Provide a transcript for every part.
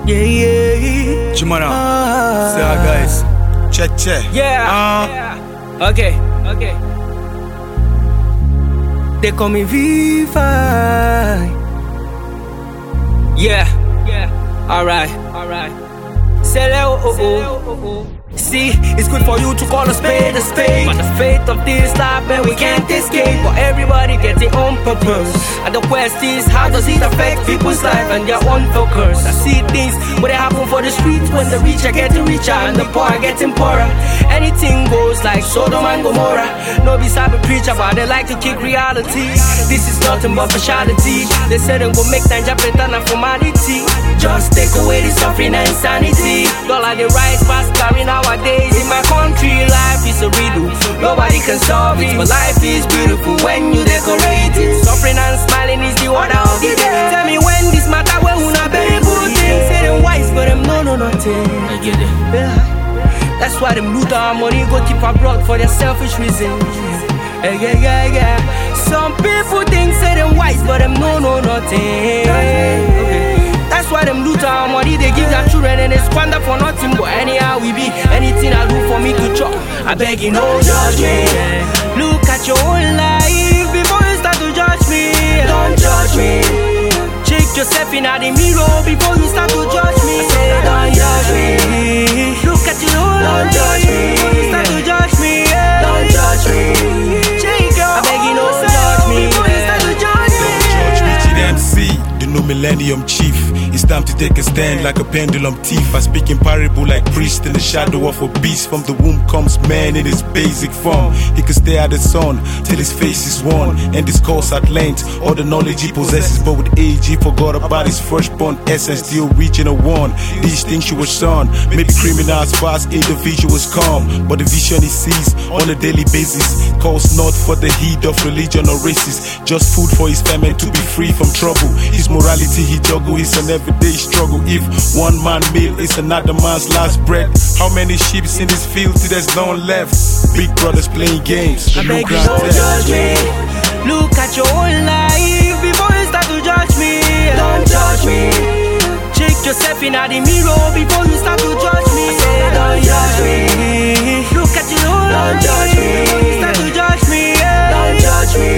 yeah. Jumana, say hi guys. Che. Yeah. Okay. They call me Viva. Yeah. Alright. Say oh. See, it's good for you to call a spade a spade, but the fate of this life, man, we can't escape. But everybody gets their own purpose, and the quest is, how does it affect people's life and their own focus? I see things when they happen for the streets, when the rich are getting richer and the poor are getting poorer. Anything goes like Sodom and Gomorrah. No be cyber preacher, but they like to kick reality. This is nothing but partiality. They say they go make Nigeria better than formality. Just take away the suffering and insanity. Dollar the rise fast carrying nowadays. In my country, life is a riddle. Nobody can solve it, but life is beautiful when you decorate it. Suffering and smiling is the order of the day. Tell me when this matter, when we not very good things. Say them wise, but them no nothing. I get it. Yeah. That's why them loot our money, go keep abroad for their selfish reasons. Yeah. Some people think say them wise, but them no nothing. Okay. That's why them loot our money, they give their children and they squander for nothing. But anyhow we be, anything I do for me to chop, I beg you, no judge me. Look at your own life before you start to judge me. Don't judge me. Check yourself in the mirror before you start to judge me. I say don't judge me. Look at your own life before you start to judge me. Don't judge me. I beg you, no judge me before you start to judge me. Don't judge me, GDMC, the new millennium chief. It's time to take a stand like a pendulum thief. I speak in parable like priest in the shadow of a beast. From the womb comes man in his basic form. He can stare at the sun till his face is worn and discourse at length all the knowledge he possesses. But with age he forgot about his firstborn essence, the original one. These things you were son made the criminals fast, individuals calm. But the vision he sees on a daily basis calls not for the heed of religion or races, just food for his family to be free from trouble. His morality he juggle is an everyday struggle. If one man meal is another man's last bread, how many sheep in this field till there's none left? Big brothers playing games. I beg you, don't judge me. Look at your own life before you start to judge me. Don't judge me. Check yourself in the mirror before you start to judge me. I say don't judge me. Look at your own life before you start to judge me. Don't judge me.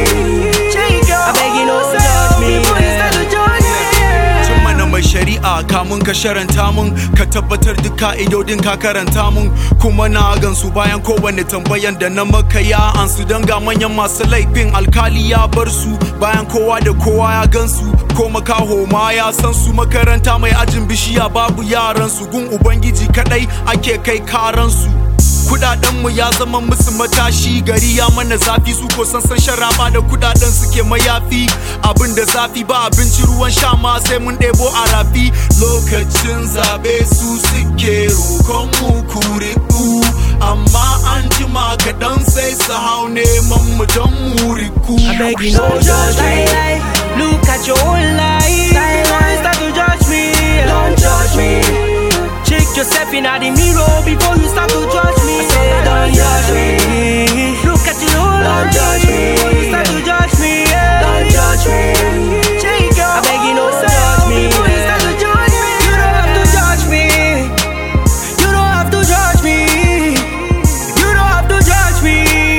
I beg you, don't judge me before you start to judge me. Mai shari'a kamun ka sharanta mun, ka tabbatar duk ka'idodin ka karanta mun, kuma na gansu bayan kowane tambayan da na maka ya ansu. Dan ga manyan masu laifin alkali ya bar su, bayan kowa da kowa ya gansu, ko makaho ma ya san su. Makaranta mai ajin bishiya babu yaran su, gun ubangiji kadai ake kai karan su. Kudaden mu ya zama musu matashi, gari ya mana zafi, su ko san sharaba da kudaden suke mayafi. Abin da zafi ba abinci, ruwan sha ma sai mun debo a rafi. Lokacin zabe su suke rokon mu kuriku, amma an jima kaɗan sai su hau neman mu don mu riku. I beg you, no judge me. Look at your own life before you start to judge me. Don't judge me. Check yourself in the mirror before you start to judge me. I say don't judge me. Look at your own life before you start to judge me. Don't judge me. I beg you, no judge me before you start to judge me. You don't have to judge me. You don't have to judge me. You don't have to judge me.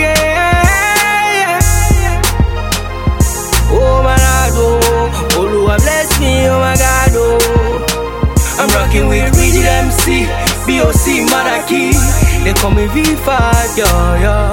Oh my God, oh Lord bless me, oh my God, oh. I'm rocking with Rigid MC, BOC Maraki. They call me V5, yo.